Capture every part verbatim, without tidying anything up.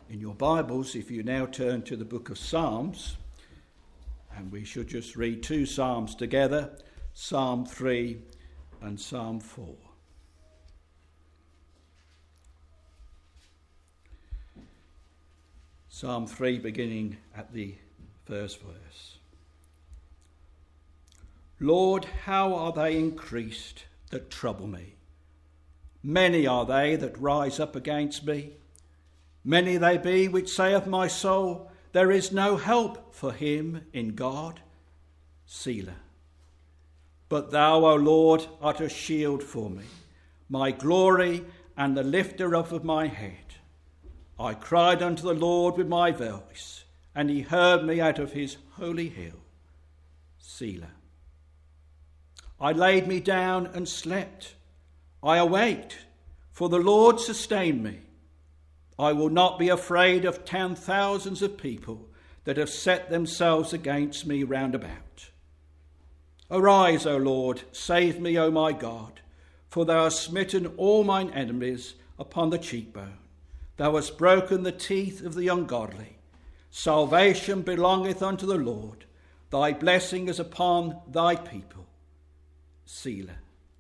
In your Bibles, if you now turn to the book of Psalms, and we should just read two Psalms together, Psalm three and Psalm four. Psalm three, beginning at the first verse. Lord, how are they increased that trouble me? Many are they that rise up against me. Many they be which say of my soul, there is no help for him in God. Selah. But thou, O Lord, art a shield for me, my glory and the lifter up of my head. I cried unto the Lord with my voice, and he heard me out of his holy hill. Selah. I laid me down and slept. I awaked, for the Lord sustained me. I will not be afraid of ten thousands of people that have set themselves against me round about. Arise, O Lord, save me, O my God, for thou hast smitten all mine enemies upon the cheekbone. Thou hast broken the teeth of the ungodly. Salvation belongeth unto the Lord. Thy blessing is upon thy people. Selah.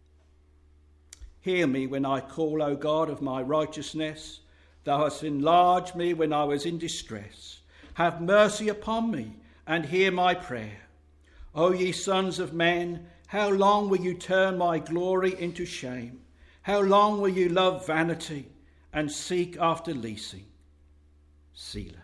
Hear me when I call, O God of my righteousness. Thou hast enlarged me when I was in distress. Have mercy upon me and hear my prayer. O ye sons of men, how long will you turn my glory into shame? How long will you love vanity and seek after leasing? Selah.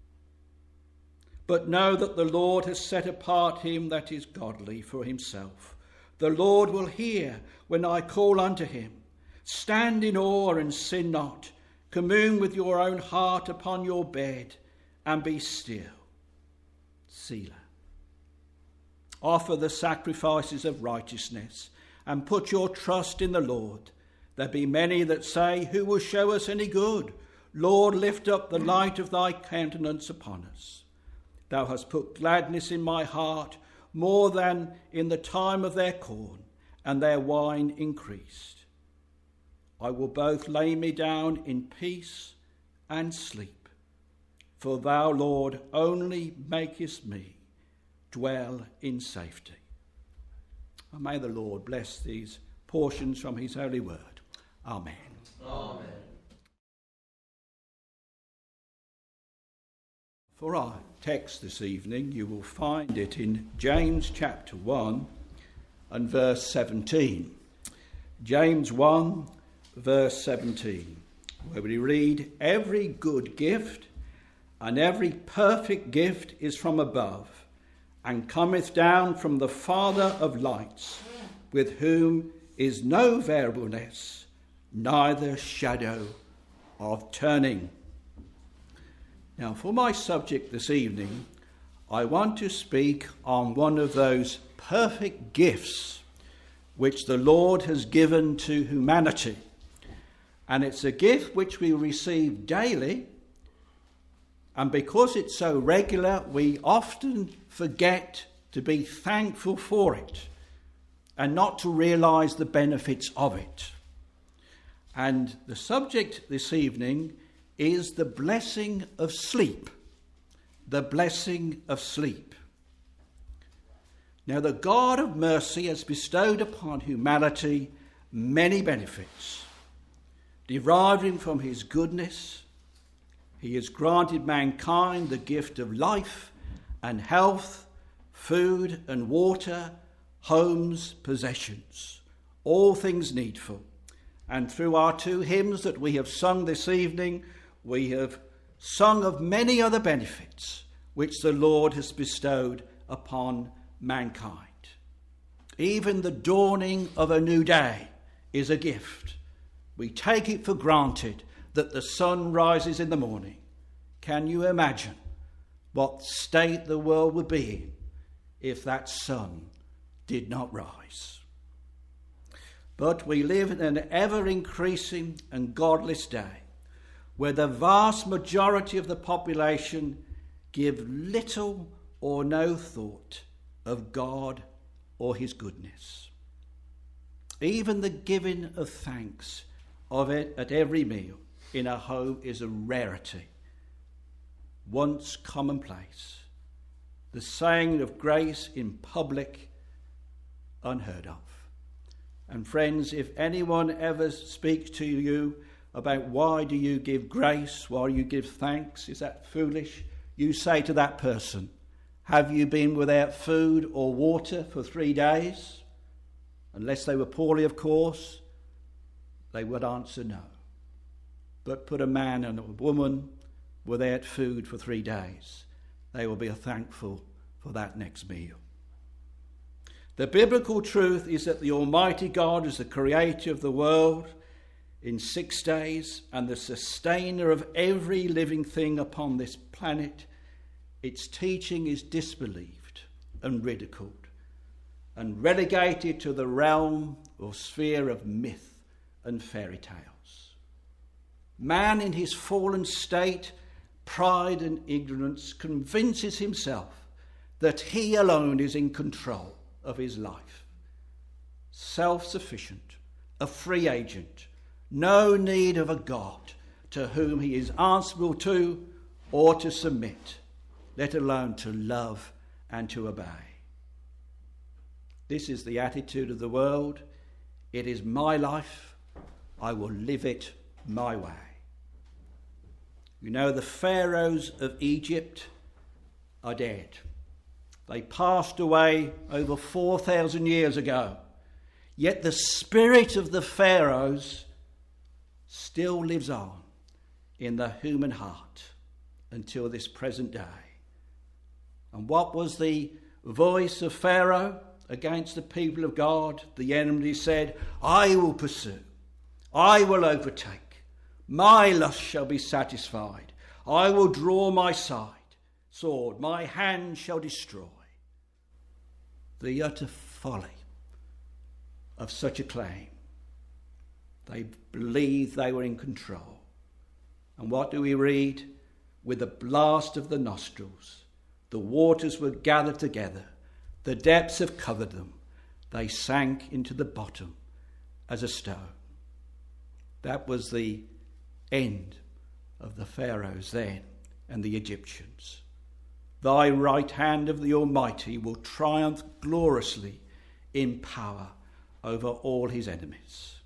But know that the Lord has set apart him that is godly for himself. The Lord will hear when I call unto him. Stand in awe and sin not. Commune with your own heart upon your bed, and be still. Selah. Offer the sacrifices of righteousness, and put your trust in the Lord. There be many that say, who will show us any good? Lord, lift up the light of thy countenance upon us. Thou hast put gladness in my heart, more than in the time of their corn, and their wine increased. I will both lay me down in peace and sleep, for thou, Lord, only makest me dwell in safety. And may the Lord bless these portions from his holy word. Amen. Amen. For our text this evening, you will find it in James chapter one and verse seventeen. James one, verse seventeen, where we read, every good gift and every perfect gift is from above, and cometh down from the Father of lights, with whom is no variableness, neither shadow of turning. Now, for my subject this evening, I want to speak on one of those perfect gifts which the Lord has given to humanity. And it's a gift which we receive daily, and because it's so regular, we often forget to be thankful for it and not to realise the benefits of it. And the subject this evening is the blessing of sleep. The blessing of sleep. Now, the God of mercy has bestowed upon humanity many benefits. Deriving from his goodness, he has granted mankind the gift of life and health, food and water, homes, possessions, all things needful. And through our two hymns that we have sung this evening, we have sung of many other benefits which the Lord has bestowed upon mankind. Even the dawning of a new day is a gift. We take it for granted that the sun rises in the morning. Can you imagine what state the world would be in if that sun did not rise? But we live in an ever-increasing and godless day where the vast majority of the population give little or no thought of God or his goodness. Even the giving of thanks of it at every meal in a home is a rarity once commonplace. The saying of grace in public, unheard of. And friends, if anyone ever speaks to you about why do you give grace, why you give thanks, is that foolish? You say to that person, have you been without food or water for three days? Unless they were poorly, of course, they would answer no. But put a man and a woman without food for three days, they will be thankful for that next meal. The biblical truth is that the Almighty God is the creator of the world in six days and the sustainer of every living thing upon this planet. Its teaching is disbelieved and ridiculed and relegated to the realm or sphere of myth and fairy tales. Man in his fallen state, pride and ignorance, convinces himself that he alone is in control of his life. Self-sufficient, a free agent, no need of a God to whom he is answerable to or to submit, let alone to love and to obey. This is the attitude of the world. It is my life. I will live it my way. You know, the pharaohs of Egypt are dead. They passed away over four thousand years ago. Yet the spirit of the pharaohs still lives on in the human heart until this present day. And what was the voice of Pharaoh against the people of God? The enemy said, I will pursue, I will overtake, my lust shall be satisfied, I will draw my side, sword, my hand shall destroy. The utter folly of such a claim. They believed they were in control. And what do we read? With a blast of the nostrils, the waters were gathered together, the depths have covered them, they sank into the bottom as a stone. That was the end of the pharaohs then and the Egyptians. Thy right hand of the Almighty will triumph gloriously in power over all his enemies.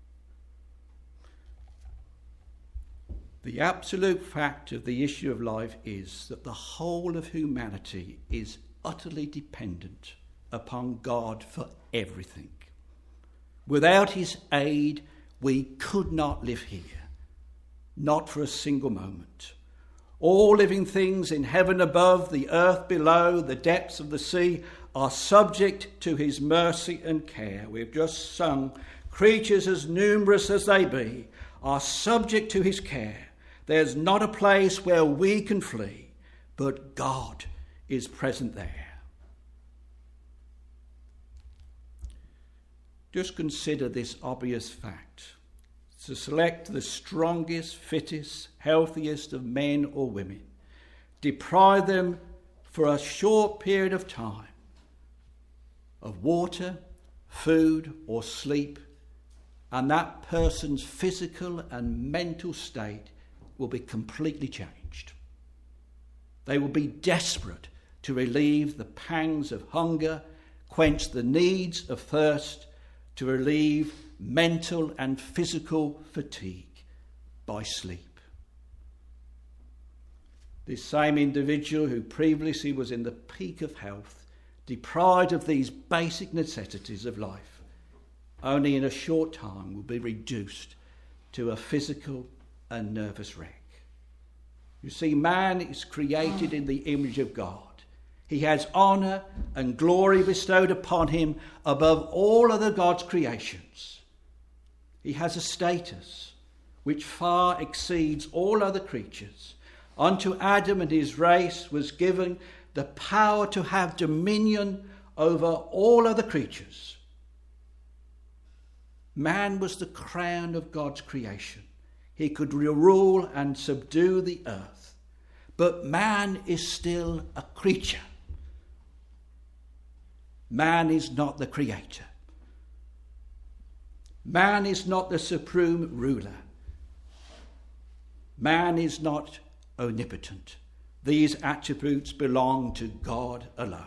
The absolute fact of the issue of life is that the whole of humanity is utterly dependent upon God for everything. Without his aid, we could not live here, not for a single moment. All living things in heaven above, the earth below, the depths of the sea are subject to his mercy and care. We've just sung, creatures as numerous as they be are subject to his care. There's not a place where we can flee, but God is present there. Just consider this obvious fact. To select the strongest, fittest, healthiest of men or women, deprive them for a short period of time of water, food, or sleep, and that person's physical and mental state will be completely changed. They will be desperate to relieve the pangs of hunger, quench the needs of thirst, to relieve mental and physical fatigue by sleep. This same individual who previously was in the peak of health, deprived of these basic necessities of life, only in a short time will be reduced to a physical and nervous wreck. You see, man is created in the image of God. He has honour and glory bestowed upon him above all other God's creations. He has a status which far exceeds all other creatures. Unto Adam and his race was given the power to have dominion over all other creatures. Man was the crown of God's creation. He could rule and subdue the earth. But man is still a creature. Man is not the creator. Man is not the supreme ruler. Man is not omnipotent. These attributes belong to God alone.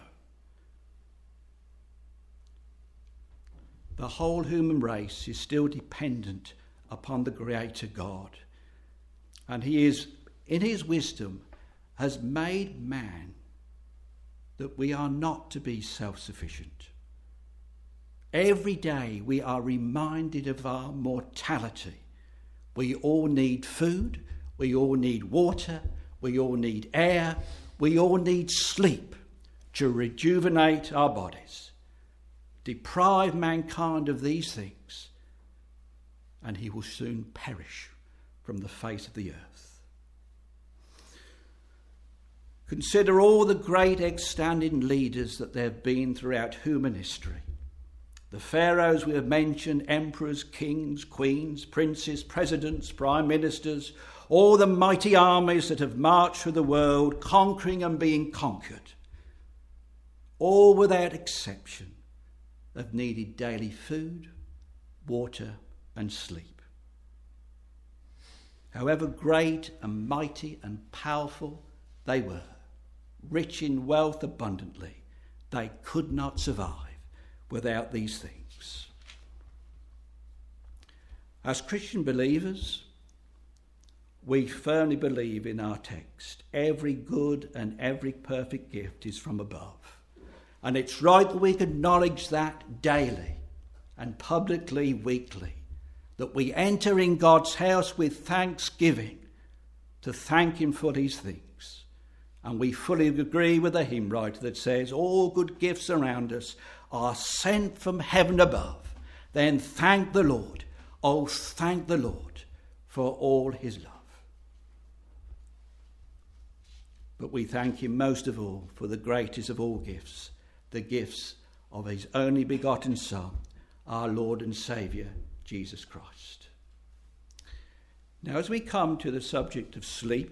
The whole human race is still dependent upon the Creator God. And he is, in his wisdom, has made man that we are not to be self-sufficient. Every day we are reminded of our mortality. We all need food, we all need water, we all need air, we all need sleep to rejuvenate our bodies. Deprive mankind of these things, and he will soon perish from the face of the earth. Consider all the great extant leaders that there have been throughout human history. The pharaohs we have mentioned, emperors, kings, queens, princes, presidents, prime ministers, all the mighty armies that have marched through the world, conquering and being conquered, all without exception have needed daily food, water and sleep. However great and mighty and powerful they were, rich in wealth abundantly, they could not survive without these things. As Christian believers, we firmly believe in our text. Every good and every perfect gift is from above. And it's right that we acknowledge that daily and publicly weekly, that we enter in God's house with thanksgiving to thank him for these things. And we fully agree with the hymn writer that says, all good gifts around us are sent from heaven above. Then thank the Lord. Oh, thank the Lord for all his love. But we thank him most of all for the greatest of all gifts, the gifts of his only begotten Son, our Lord and Saviour, Jesus Christ. Now, as we come to the subject of sleep,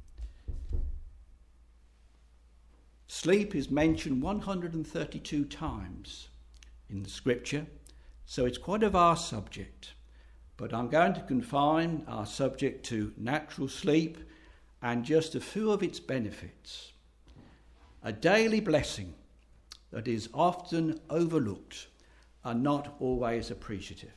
sleep is mentioned one hundred thirty-two times in the scripture, so it's quite a vast subject. But I'm going to confine our subject to natural sleep and just a few of its benefits. A daily blessing that is often overlooked and not always appreciative.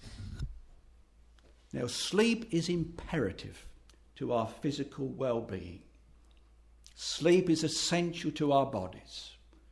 Now, sleep is imperative to our physical well-being. Sleep is essential to our bodies.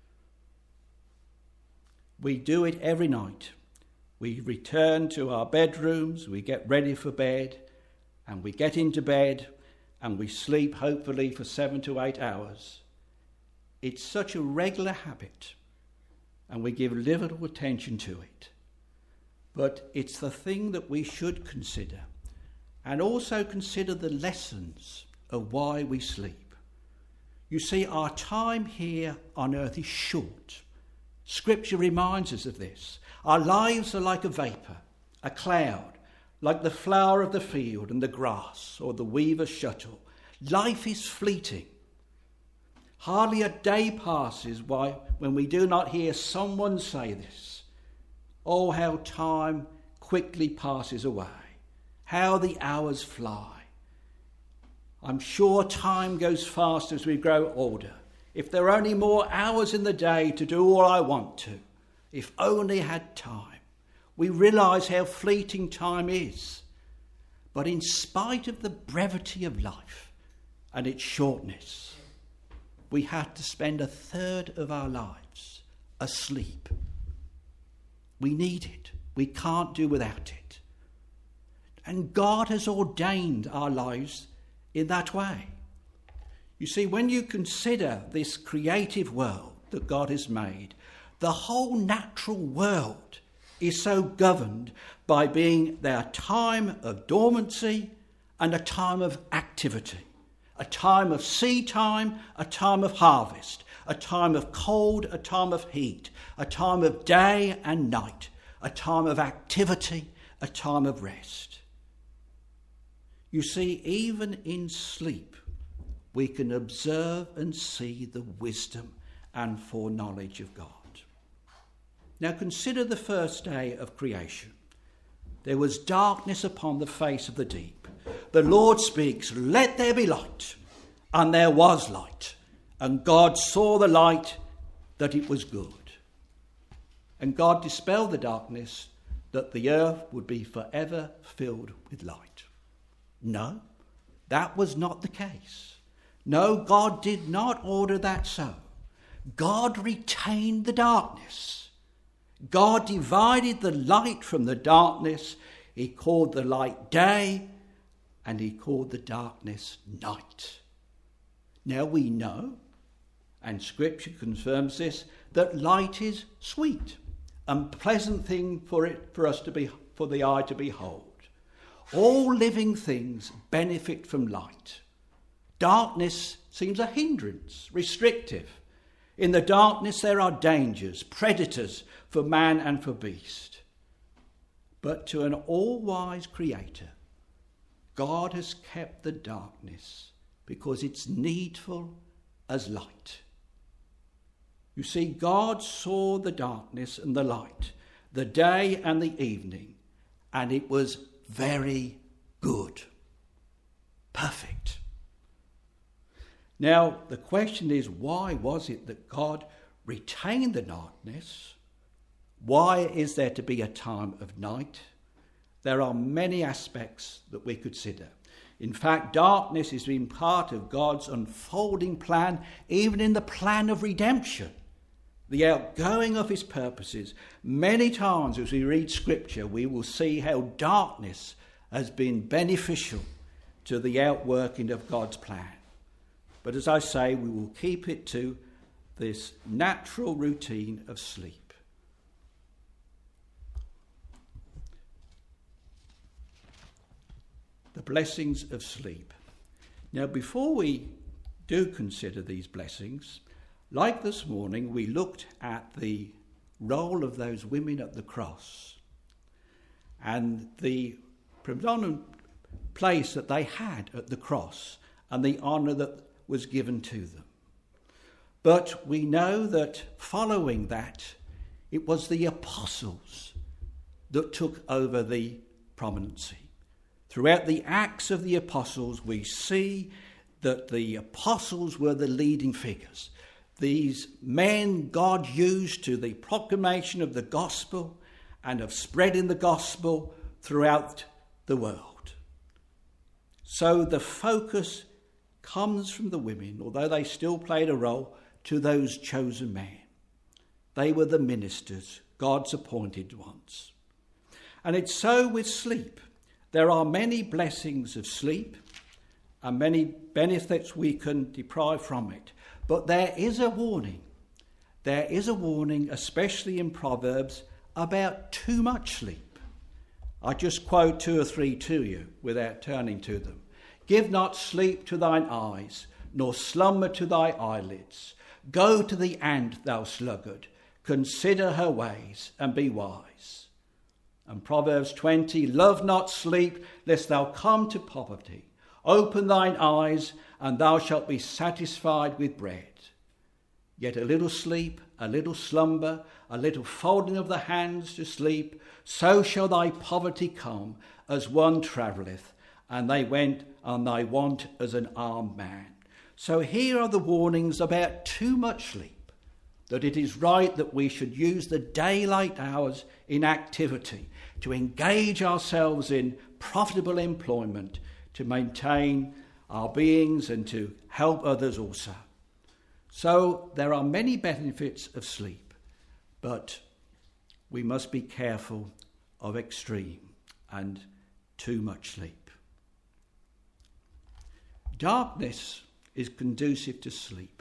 We do it every night. We return to our bedrooms, we get ready for bed, and we get into bed, and we sleep hopefully for seven to eight hours. It's such a regular habit, and we give little attention to it. But it's the thing that we should consider, and also consider the lessons of why we sleep. You see, our time here on earth is short. Scripture reminds us of this. Our lives are like a vapour, a cloud, like the flower of the field and the grass or the weaver's shuttle. Life is fleeting. Hardly a day passes by when we do not hear someone say this. Oh, how time quickly passes away. How the hours fly. I'm sure time goes fast as we grow older. If there are only more hours in the day to do all I want to, if only I had time. We realise how fleeting time is. But in spite of the brevity of life and its shortness, we have to spend a third of our lives asleep. We need it. We can't do without it. And God has ordained our lives in that way. You see, when you consider this creative world that God has made, the whole natural world is so governed by being their time of dormancy and a time of activity, a time of seed time, a time of harvest, a time of cold, a time of heat, a time of day and night, a time of activity, a time of rest. You see, even in sleep, we can observe and see the wisdom and foreknowledge of God. Now consider the first day of creation. There was darkness upon the face of the deep. The Lord speaks, "Let there be light." and there was light. And God saw the light, that it was good. And God dispelled the darkness, that the earth would be forever filled with light. No, that was not the case. No, God did not order that so. God retained the darkness. God divided the light from the darkness. He called the light day, and he called the darkness night. Now we know, and Scripture confirms this, that light is sweet and pleasant thing for it for us to be for the eye to behold. All living things benefit from light. Darkness seems a hindrance, restrictive. In the darkness there are dangers, predators for man and for beast. But to an all-wise creator, God has kept the darkness because it's needful as light. You see, God saw the darkness and the light, the day and the evening, and it was very good. Perfect. Now, the question is, why was it that God retained the darkness? Why is there to be a time of night? There are many aspects that we consider. In fact, darkness has been part of God's unfolding plan, even in the plan of redemption, the outgoing of his purposes. Many times as we read Scripture, we will see how darkness has been beneficial to the outworking of God's plan. But as I say, we will keep it to this natural routine of sleep. The blessings of sleep. Now, before we do consider these blessings, like this morning, we looked at the role of those women at the cross and the predominant place that they had at the cross and the honour that was given to them. But we know that following that, it was the apostles that took over the prominency. Throughout the Acts of the Apostles, we see that the apostles were the leading figures. These men God used to the proclamation of the gospel and of spreading the gospel throughout the world. So the focus comes from the women, although they still played a role, to those chosen men. They were the ministers, God's appointed ones. And it's so with sleep. There are many blessings of sleep and many benefits we can derive from it. But there is a warning. There is a warning, especially in Proverbs, about too much sleep. I just quote two or three to you without turning to them. Give not sleep to thine eyes, nor slumber to thy eyelids. Go to the ant, thou sluggard. Consider her ways, and be wise. And Proverbs twenty, love not sleep, lest thou come to poverty. Open thine eyes, and thou shalt be satisfied with bread. Yet a little sleep, a little slumber, a little folding of the hands to sleep, so shall thy poverty come as one travelleth, and they went on thy want as an armed man. So here are the warnings about too much sleep, that it is right that we should use the daylight hours in activity, to engage ourselves in profitable employment, to maintain our beings and to help others also. So there are many benefits of sleep, but we must be careful of extreme and too much sleep. Darkness is conducive to sleep.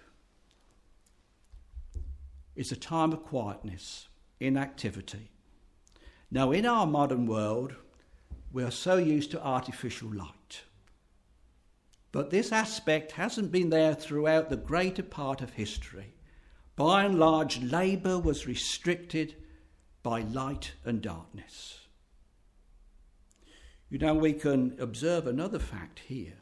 It's a time of quietness, inactivity. Now, in our modern world, we are so used to artificial light. But this aspect hasn't been there throughout the greater part of history. By and large, labour was restricted by light and darkness. You know, we can observe another fact here.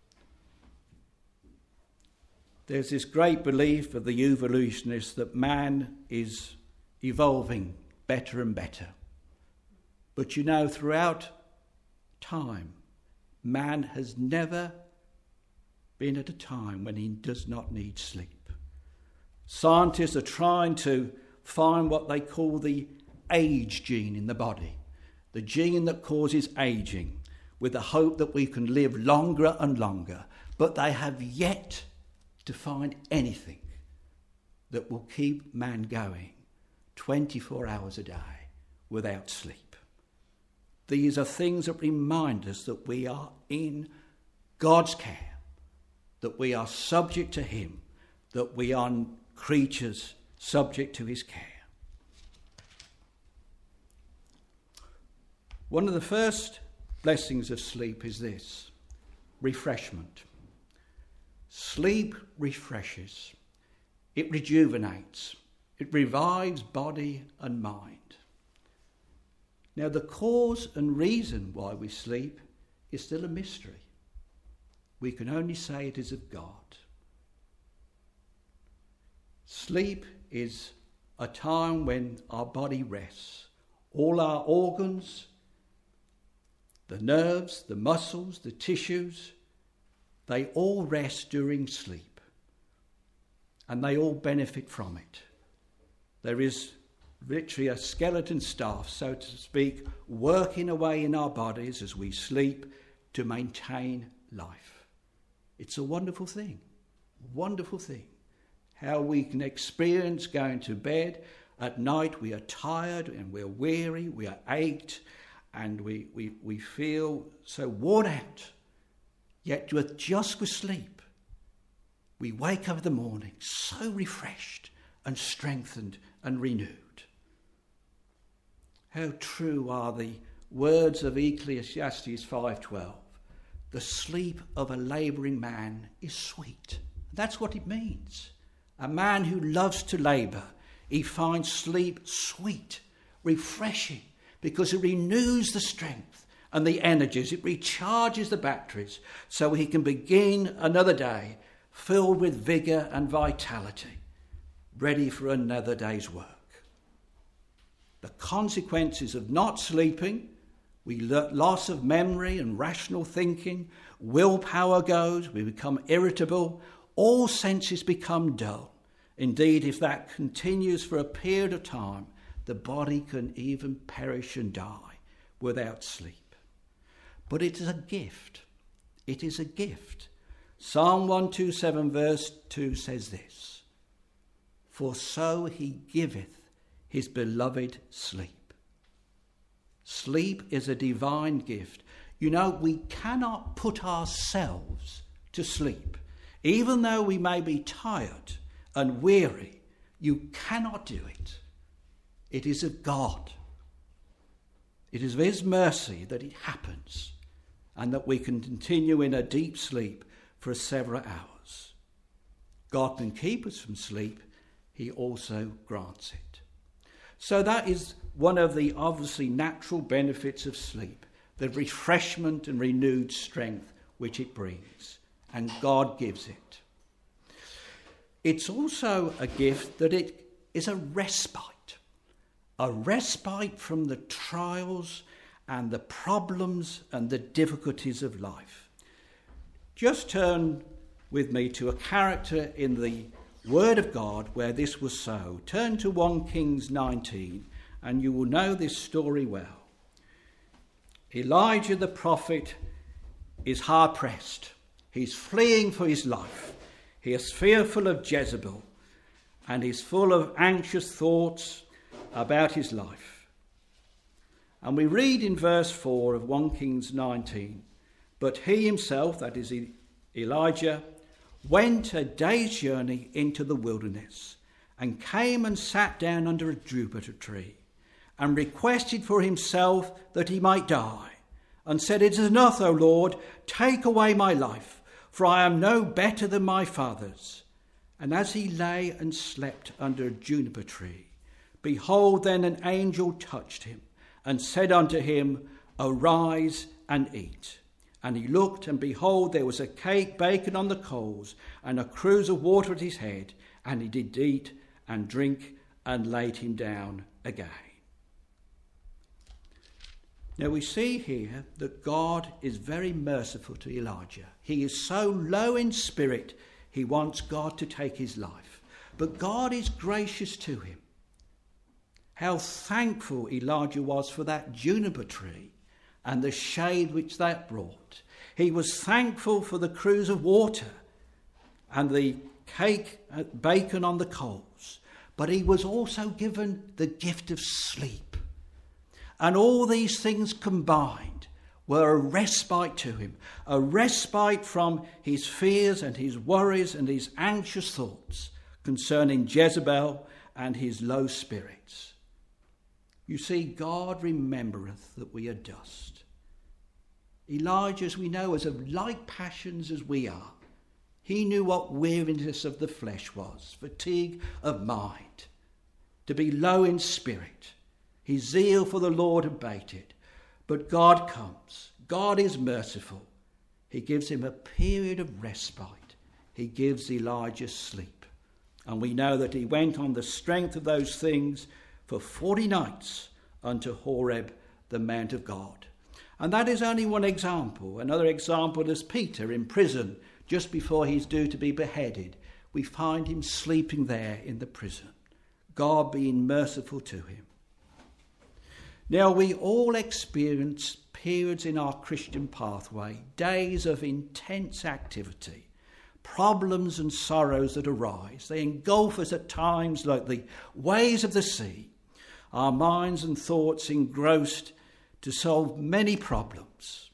There's this great belief of the evolutionists that man is evolving better and better. But you know, throughout time, man has never been at a time when he does not need sleep. Scientists are trying to find what they call the age gene in the body, the gene that causes aging, with the hope that we can live longer and longer. But they have yet to find anything that will keep man going twenty-four hours a day without sleep. These are things that remind us that we are in God's care, that we are subject to him, that we are creatures subject to his care. One of the first blessings of sleep is this: refreshment. Sleep refreshes, it rejuvenates, it revives body and mind. Now, the cause and reason why we sleep is still a mystery. We can only say it is of God. Sleep is a time when our body rests. All our organs, the nerves, the muscles, the tissues, they all rest during sleep, and they all benefit from it. There is literally a skeleton staff, so to speak, working away in our bodies as we sleep to maintain life. It's a wonderful thing, wonderful thing. How we can experience going to bed at night. We are tired and we're weary, we are ached, and we, we, we feel so worn out. Yet with just with sleep, we wake up in the morning so refreshed and strengthened and renewed. How true are the words of Ecclesiastes five twelve. The sleep of a labouring man is sweet. That's what it means. A man who loves to labour, he finds sleep sweet, refreshing, because it renews the strength and the energies. It recharges the batteries so he can begin another day filled with vigour and vitality, ready for another day's work. The consequences of not sleeping, we loss of memory and rational thinking, willpower goes, we become irritable, all senses become dull. Indeed, if that continues for a period of time, the body can even perish and die without sleep. But it is a gift. It is a gift. Psalm one twenty-seven verse two says this: For so he giveth his beloved sleep. Sleep is a divine gift. You know, we cannot put ourselves to sleep. Even though we may be tired and weary, you cannot do it. It is of God. It is of his mercy that it happens, and that we can continue in a deep sleep for several hours. God can keep us from sleep. He also grants it. So that is one of the obviously natural benefits of sleep, the refreshment and renewed strength which it brings, and God gives it. It's also a gift that it is a respite, a respite from the trials and the problems and the difficulties of life. Just turn with me to a character in the Word of God where this was so. Turn to First Kings nineteen and you will know this story well. Elijah the prophet is hard pressed. He's fleeing for his life. He is fearful of Jezebel and he's full of anxious thoughts about his life. And we read in verse four of First Kings nineteen, but he himself, that is Elijah, went a day's journey into the wilderness and came and sat down under a juniper tree and requested for himself that he might die, and said, It is enough, O Lord, take away my life, for I am no better than my fathers. And as he lay and slept under a juniper tree, behold, then an angel touched him and said unto him, Arise and eat. And he looked, and behold, there was a cake baken on the coals, and a cruse of water at his head. And he did eat and drink, and laid him down again. Now we see here that God is very merciful to Elijah. He is so low in spirit, he wants God to take his life. But God is gracious to him. How thankful Elijah was for that juniper tree and the shade which that brought. He was thankful for the cruse of water and the cake, uh, bacon on the coals. But he was also given the gift of sleep. And all these things combined were a respite to him, a respite from his fears and his worries and his anxious thoughts concerning Jezebel and his low spirits. You see, God remembereth that we are dust. Elijah, as we know, is of like passions as we are. He knew what weariness of the flesh was, fatigue of mind, to be low in spirit. His zeal for the Lord abated. But God comes. God is merciful. He gives him a period of respite. He gives Elijah sleep. And we know that he went on the strength of those things for forty nights unto Horeb, the Mount of God. And that is only one example. Another example is Peter in prison just before he's due to be beheaded. We find him sleeping there in the prison, God being merciful to him. Now, we all experience periods in our Christian pathway, days of intense activity, problems and sorrows that arise. They engulf us at times like the waves of the sea, our minds and thoughts engrossed to solve many problems.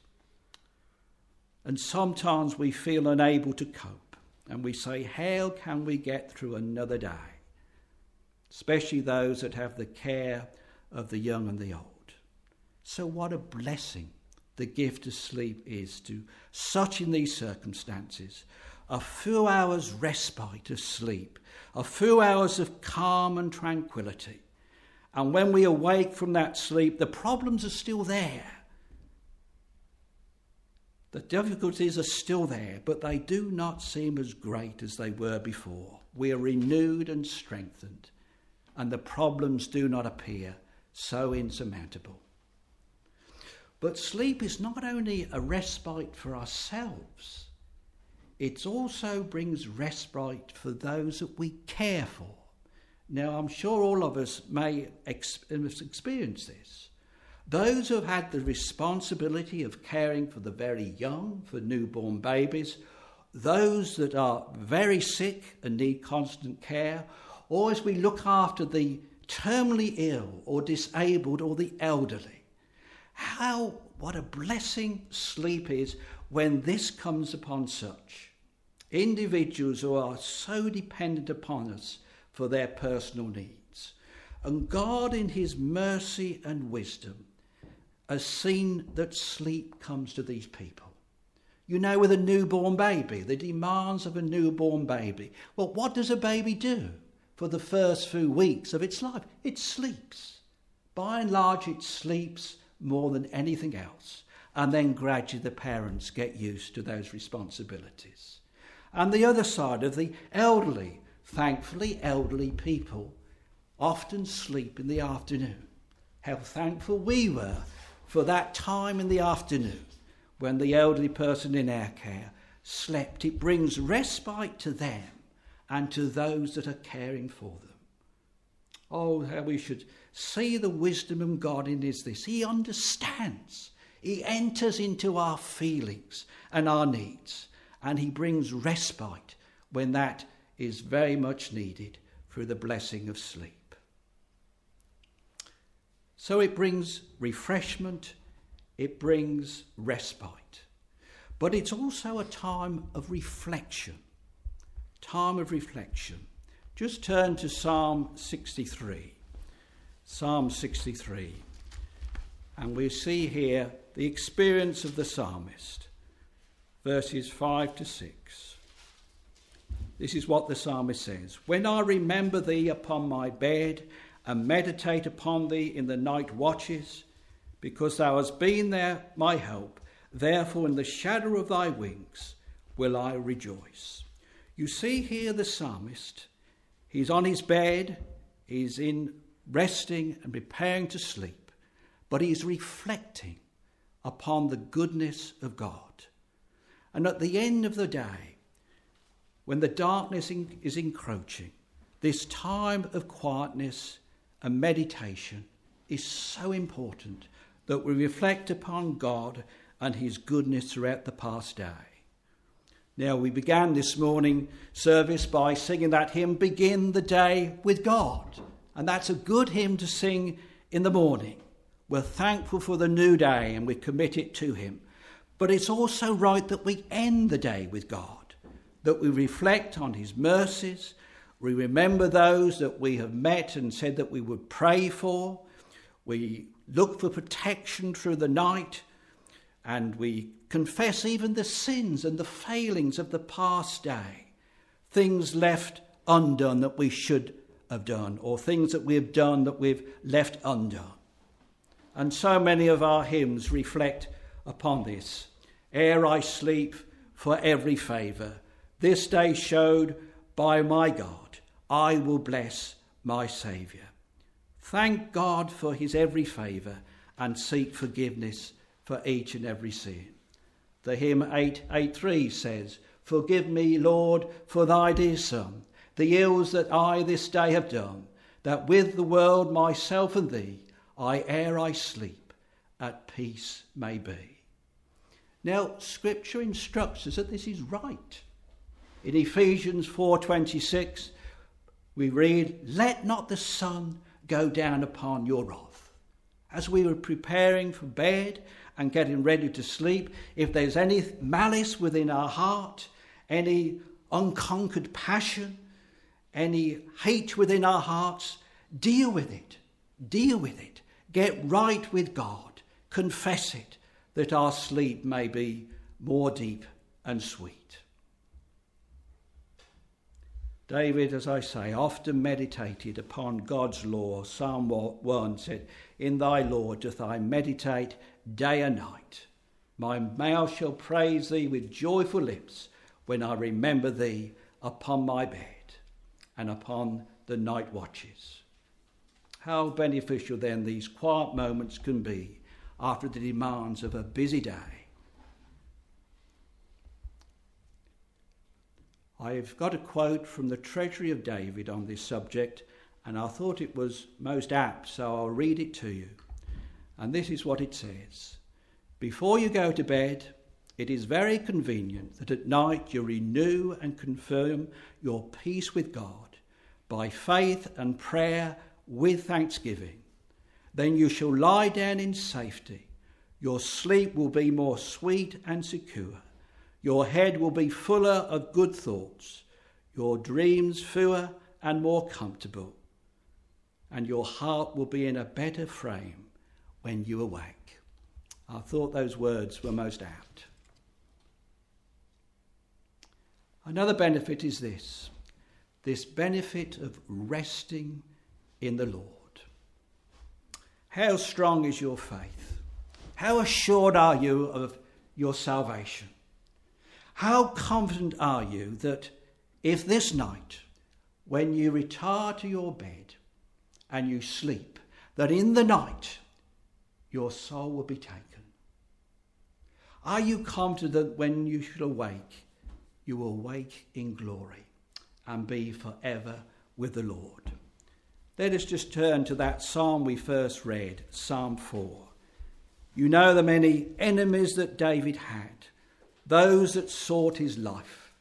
And sometimes we feel unable to cope, and we say, how can we get through another day? Especially those that have the care of the young and the old. So what a blessing the gift of sleep is to such in these circumstances. A few hours respite of sleep, a few hours of calm and tranquility. And when we awake from that sleep, the problems are still there. The difficulties are still there, but they do not seem as great as they were before. We are renewed and strengthened, and the problems do not appear so insurmountable. But sleep is not only a respite for ourselves, it also brings respite for those that we care for. Now, I'm sure all of us may ex- experience this. Those who have had the responsibility of caring for the very young, for newborn babies, those that are very sick and need constant care, or as we look after the terminally ill or disabled or the elderly. How, what a blessing sleep is when this comes upon such individuals who are so dependent upon us for their personal needs. And God, in his mercy and wisdom, has seen that sleep comes to these people. You know, with a newborn baby, the demands of a newborn baby. Well, what does a baby do for the first few weeks of its life? It sleeps. By and large, it sleeps more than anything else. And then gradually the parents get used to those responsibilities. And the other side of the elderly, thankfully, elderly people often sleep in the afternoon. How thankful we were for that time in the afternoon when the elderly person in our care slept. It brings respite to them and to those that are caring for them. Oh, how we should see the wisdom of God in is this. He understands. He enters into our feelings and our needs, and he brings respite when that is very much needed through the blessing of sleep. So it brings refreshment, it brings respite, but it's also a time of reflection, time of reflection. Just turn to Psalm sixty-three, Psalm sixty-three, and we see here the experience of the psalmist, verses five to six. This is what the psalmist says. When I remember thee upon my bed and meditate upon thee in the night watches, because thou hast been there my help, therefore in the shadow of thy wings will I rejoice. You see here the psalmist, he's on his bed, he's in resting and preparing to sleep, but he's reflecting upon the goodness of God. And at the end of the day, when the darkness in, is encroaching, this time of quietness and meditation is so important that we reflect upon God and his goodness throughout the past day. Now, we began this morning service by singing that hymn, Begin the Day with God. And that's a good hymn to sing in the morning. We're thankful for the new day and we commit it to him. But it's also right that we end the day with God, that we reflect on his mercies, we remember those that we have met and said that we would pray for, we look for protection through the night, and we confess even the sins and the failings of the past day, things left undone that we should have done, or things that we have done that we've left undone. And so many of our hymns reflect upon this. Ere I sleep, for every favour this day showed by my God, I will bless my Saviour. Thank God for his every favour and seek forgiveness for each and every sin. The hymn eight eighty-three says, Forgive me, Lord, for thy dear Son, the ills that I this day have done, that with the world, myself and thee, I ere I sleep at peace may be. Now, Scripture instructs us that this is right. In Ephesians four twenty-six, we read, Let not the sun go down upon your wrath. As we were preparing for bed and getting ready to sleep, if there's any malice within our heart, any unconquered passion, any hate within our hearts, deal with it. Deal with it. Get right with God. Confess it, that our sleep may be more deep and sweet. David, as I say, often meditated upon God's law. Psalm one said, In thy law doth I meditate day and night. My mouth shall praise thee with joyful lips when I remember thee upon my bed and upon the night watches. How beneficial then these quiet moments can be after the demands of a busy day. I've got a quote from the Treasury of David on this subject, and I thought it was most apt, so I'll read it to you. And this is what it says. Before you go to bed, it is very convenient that at night you renew and confirm your peace with God by faith and prayer with thanksgiving. Then you shall lie down in safety. Your sleep will be more sweet and secure. Your head will be fuller of good thoughts, your dreams fewer and more comfortable, and your heart will be in a better frame when you awake. I thought those words were most apt. Another benefit is this, this benefit of resting in the Lord. How strong is your faith? How assured are you of your salvation? How confident are you that if this night, when you retire to your bed and you sleep, that in the night your soul will be taken? Are you confident that when you shall awake, you will wake in glory and be forever with the Lord? Let us just turn to that psalm we first read, Psalm four. You know the many enemies that David had, those that sought his life.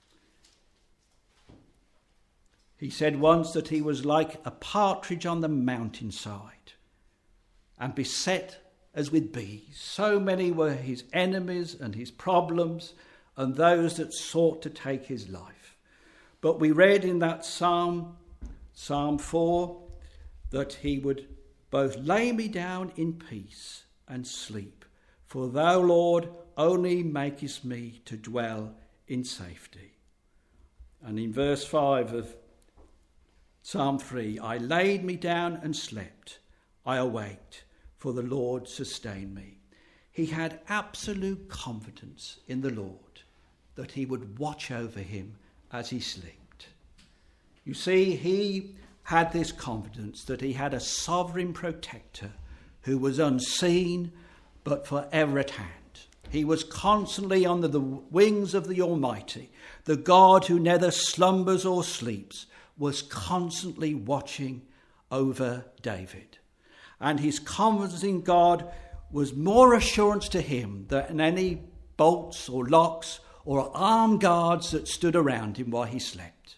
He said once that he was like a partridge on the mountainside and beset as with bees. So many were his enemies and his problems and those that sought to take his life. But we read in that psalm, Psalm four, that he would both lay me down in peace and sleep. For thou, Lord, only makest me to dwell in safety. And in verse five of Psalm three, I laid me down and slept. I awaked, for the Lord sustained me. He had absolute confidence in the Lord that he would watch over him as he slept. You see, he had this confidence that he had a sovereign protector who was unseen but forever at hand. He was constantly under the wings of the Almighty. The God who neither slumbers or sleeps was constantly watching over David. And his confidence in God was more assurance to him than any bolts or locks or armed guards that stood around him while he slept.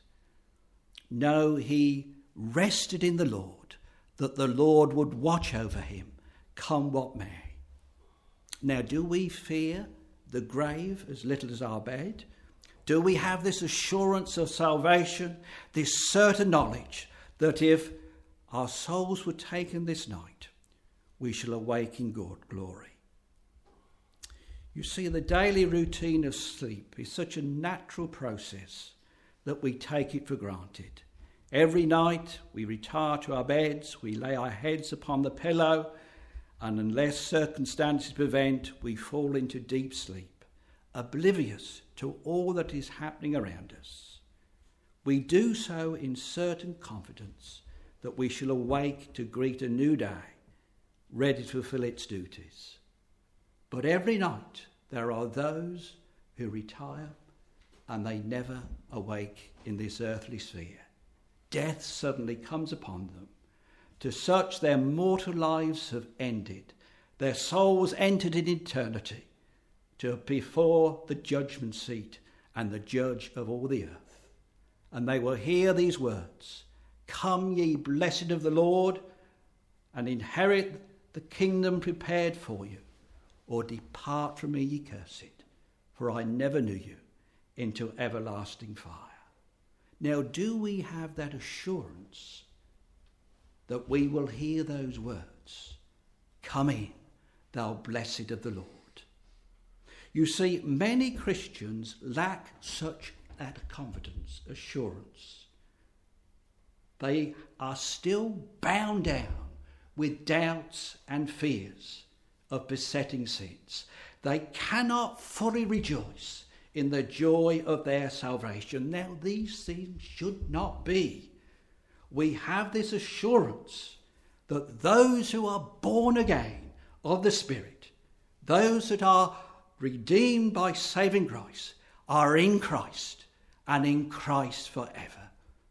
No, he rested in the Lord, that the Lord would watch over him, come what may. Now, do we fear the grave as little as our bed? Do we have this assurance of salvation, this certain knowledge that if our souls were taken this night, we shall awake in God glory? You see, the daily routine of sleep is such a natural process that we take it for granted. Every night we retire to our beds, we lay our heads upon the pillow, and unless circumstances prevent, we fall into deep sleep, oblivious to all that is happening around us. We do so in certain confidence that we shall awake to greet a new day, ready to fulfill its duties. But every night there are those who retire and they never awake in this earthly sphere. Death suddenly comes upon them. To such their mortal lives have ended. Their souls entered in eternity to before the judgment seat and the judge of all the earth. And they will hear these words, "Come ye blessed of the Lord, and inherit the kingdom prepared for you, or depart from me, ye cursed, for I never knew you, into everlasting fire." Now, do we have that assurance that we will hear those words, "Come in, thou blessed of the Lord"? You see, many Christians lack such that confidence, assurance. They are still bound down with doubts and fears of besetting sins. They cannot fully rejoice in the joy of their salvation. Now, these things should not be. We have this assurance that those who are born again of the Spirit, those that are redeemed by saving grace, are in Christ and in Christ forever.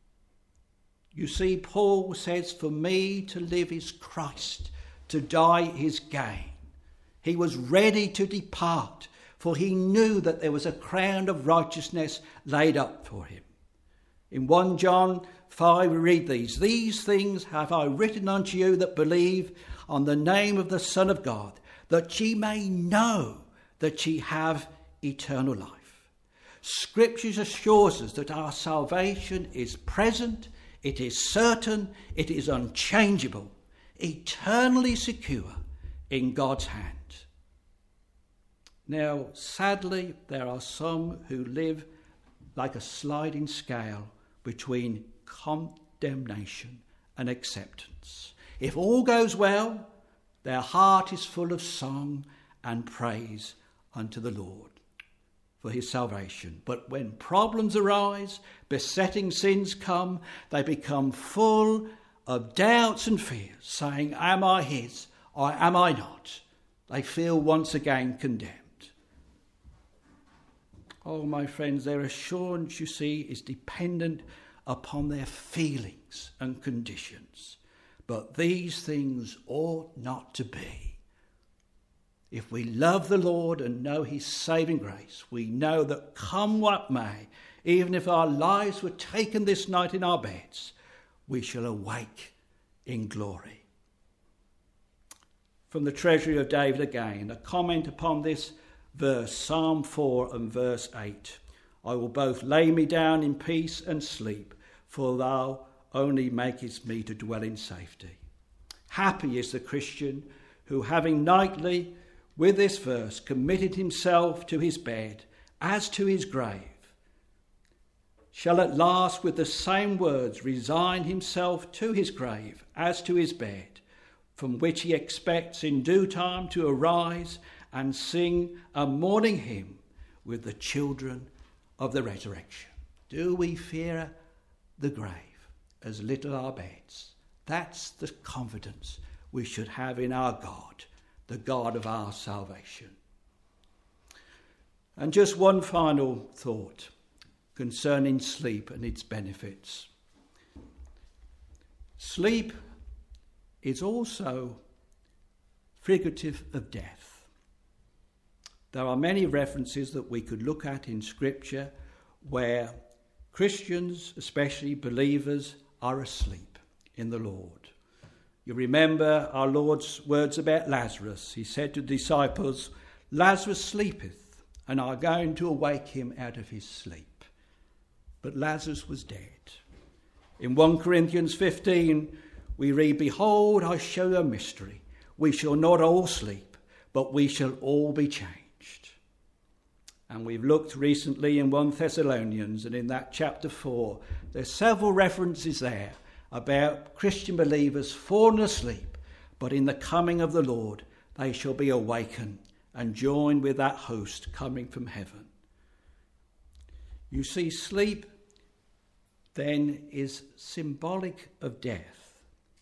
You see, Paul says, "For me to live is Christ, to die is gain." He was ready to depart, for he knew that there was a crown of righteousness laid up for him. In First John five we read these, "These things have I written unto you that believe on the name of the Son of God, that ye may know that ye have eternal life." Scripture assures us that our salvation is present, it is certain, it is unchangeable, eternally secure in God's hand. Now, sadly, there are some who live like a sliding scale between condemnation and acceptance. If all goes well, their heart is full of song and praise unto the Lord for his salvation. But when problems arise, besetting sins come, they become full of doubts and fears, saying, "Am I his or am I not?" They feel once again condemned. Oh, my friends, their assurance, you see, is dependent upon their feelings and conditions. But these things ought not to be. If we love the Lord and know his saving grace, we know that come what may, even if our lives were taken this night in our beds, we shall awake in glory. From the treasury of David again, a comment upon this verse, Psalm four and verse eight. "I will both lay me down in peace and sleep, for thou only makest me to dwell in safety." Happy is the Christian who, having nightly with this verse committed himself to his bed as to his grave, shall at last with the same words resign himself to his grave as to his bed, from which he expects in due time to arise and sing a morning hymn with the children of the resurrection. Do we fear the grave as little our beds? That's the confidence we should have in our God, the God of our salvation. And just one final thought concerning sleep and its benefits. Sleep is also figurative of death. There are many references that we could look at in Scripture where Christians, especially believers, are asleep in the Lord. You remember our Lord's words about Lazarus. He said to the disciples, "Lazarus sleepeth, and I are going to awake him out of his sleep." But Lazarus was dead. In First Corinthians fifteen, we read, "Behold, I show you a mystery. We shall not all sleep, but we shall all be changed." And we've looked recently in First Thessalonians, and in that chapter four, there's several references there about Christian believers falling asleep, but in the coming of the Lord, they shall be awakened and joined with that host coming from heaven. You see, sleep then is symbolic of death,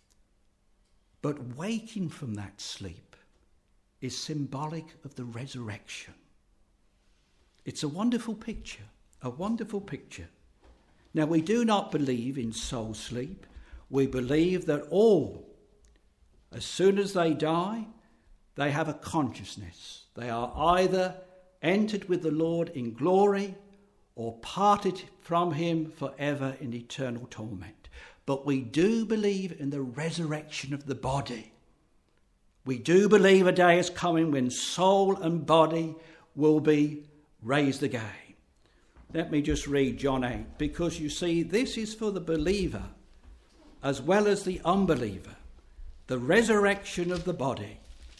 but waking from that sleep is symbolic of the resurrection. It's a wonderful picture, a wonderful picture. Now, we do not believe in soul sleep. We believe that all, as soon as they die, they have a consciousness. They are either entered with the Lord in glory or parted from him forever in eternal torment. But we do believe in the resurrection of the body. We do believe a day is coming when soul and body will be raised again. Let me just read John eight, because you see, this is for the believer as well as the unbeliever, the resurrection of the body.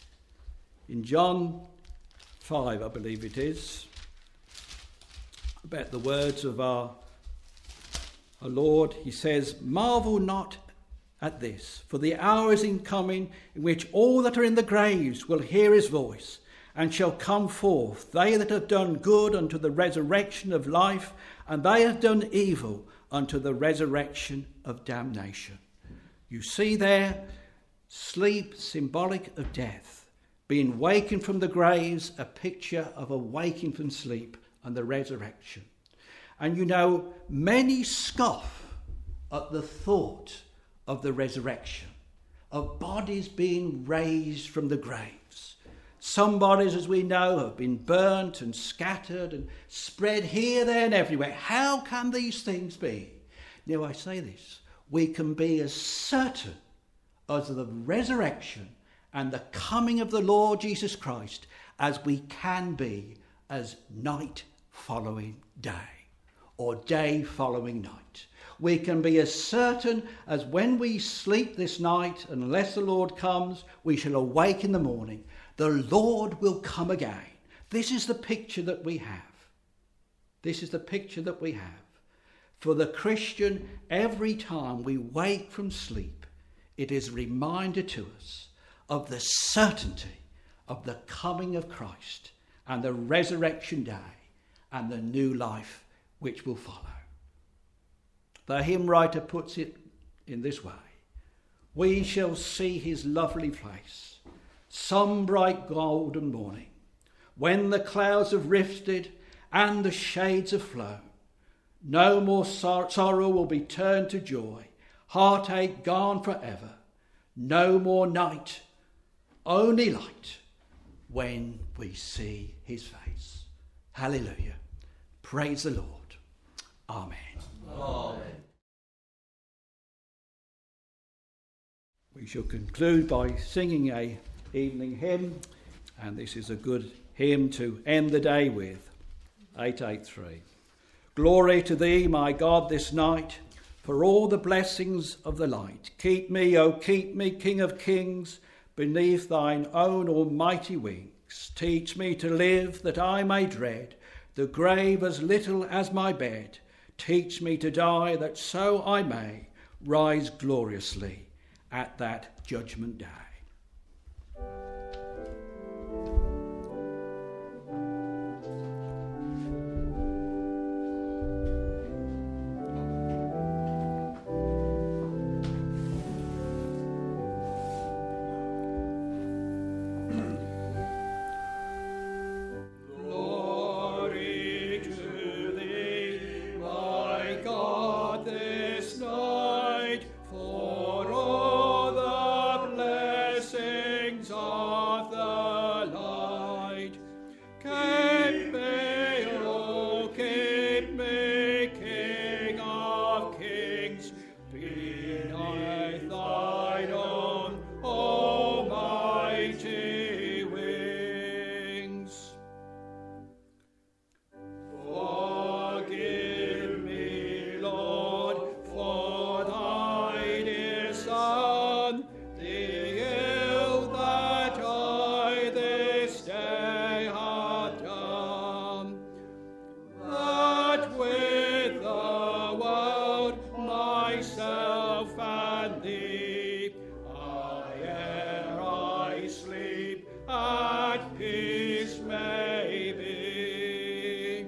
In John five, I believe it is, about the words of our, our Lord, he says, "Marvel not at this, for the hour is in coming in which all that are in the graves will hear his voice, and shall come forth, they that have done good unto the resurrection of life, and they have done evil unto the resurrection of damnation." You see there, sleep symbolic of death, being wakened from the graves, a picture of awaking from sleep and the resurrection. And you know, many scoff at the thought of the resurrection, of bodies being raised from the graves. Some bodies, as we know, have been burnt and scattered and spread here, there and everywhere. How can these things be? Now I say this, we can be as certain as the resurrection and the coming of the Lord Jesus Christ as we can be as night following day, or day following night. We can be as certain as when we sleep this night, unless the Lord comes, we shall awake in the morning. The Lord will come again. This is the picture that we have. This is the picture that we have. For the Christian, every time we wake from sleep, it is a reminder to us of the certainty of the coming of Christ and the resurrection day and the new life which will follow. The hymn writer puts it in this way: "We shall see his lovely face, some bright golden morning, when the clouds have rifted and the shades have flown. No more sor- sorrow will be turned to joy, heartache gone forever. No more night, only light, when we see his face." Hallelujah. Praise the Lord. Amen. Amen. We shall conclude by singing a evening hymn, and this is a good hymn to end the day with. eight eighty-three. Glory to thee, my God, this night, for all the blessings of the light. Keep me, O keep me, King of kings, beneath thine own almighty wings. Teach me to live that I may dread the grave as little as my bed. Teach me to die that so I may rise gloriously at that judgment day. Lord, myself and thee. I ere I sleep at peace may be.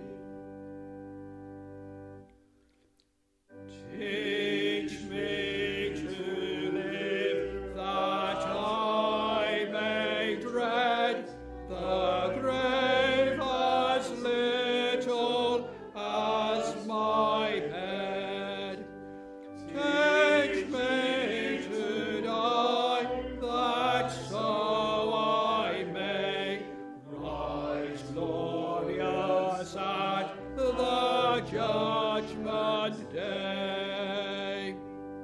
Teach me to live that I may dread the grave as little as my head. Teach me to die that so I may rise glorious at the judgment day.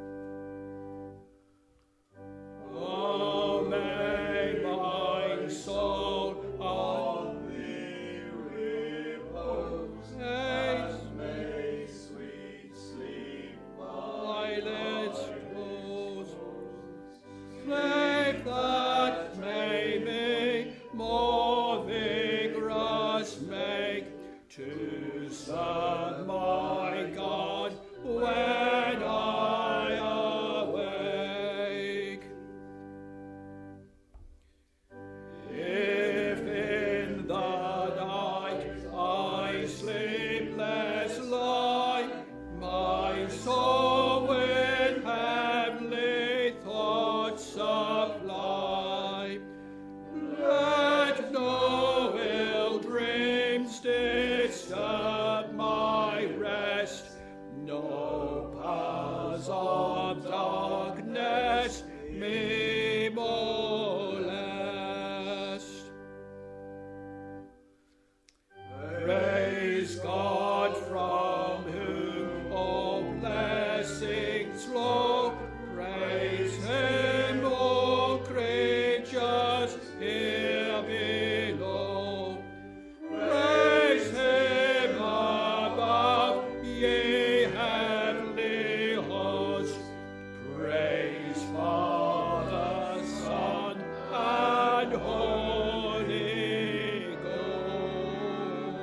Oh, may my soul on thee repose, and may sweet sleep my lids close. Slave that may me more vigorous make to serve my God when I awake. If in the night I sleepless lie, my soul with heavenly thoughts supply. Let no ill dreams disturb my rest, no powers of darkness me molest. Praise God from whom all blessings flow. Praise him, all creatures here below. Praise him above, ye heavenly hosts. Praise Father, Son, and Holy Ghost.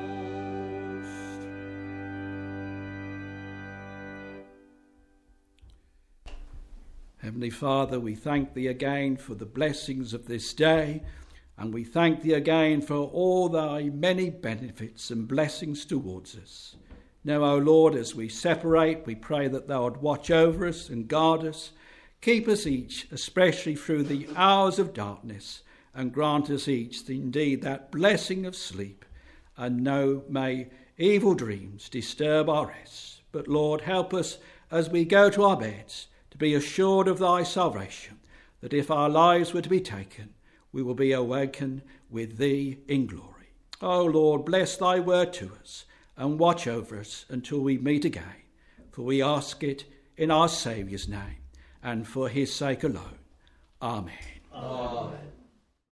Heavenly Father, we thank thee again for the blessings of this day, and we thank thee again for all thy many benefits and blessings towards us. Now, O Lord, as we separate, we pray that thou would watch over us and guard us, keep us each, especially through the hours of darkness, and grant us each indeed that blessing of sleep, and no may evil dreams disturb our rest. But Lord, help us as we go to our beds to be assured of thy salvation, that if our lives were to be taken, we will be awakened with thee in glory. O Lord, bless thy word to us, and watch over us until we meet again. For we ask it in our Saviour's name, and for his sake alone. Amen. Amen.